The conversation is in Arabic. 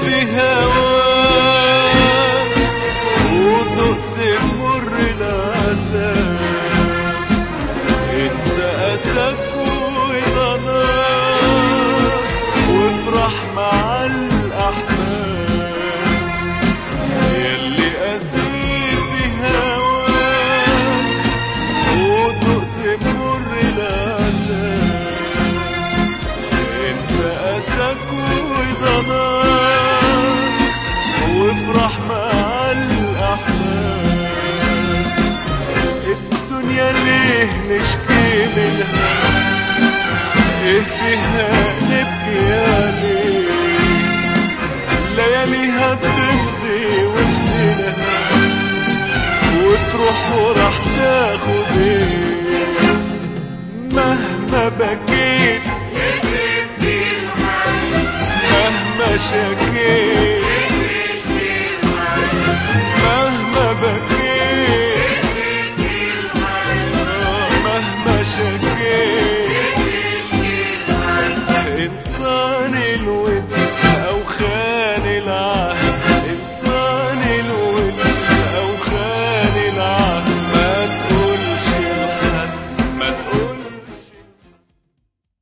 في هواك وذقت مر العذاب، انسى أساك وضناك وافرح مع الأحباب. ياللي قاسيت في هواك وذقت مر العذاب، انسى أساك وضناك وافرح مع الأحباب. الدنيا ليه نشكي منها؟ ايه فيها نبكي عليه؟ لياليها بتمضي وسنينها وتروح وراح تاخد ايه؟ مهما بكيت مهما شكيت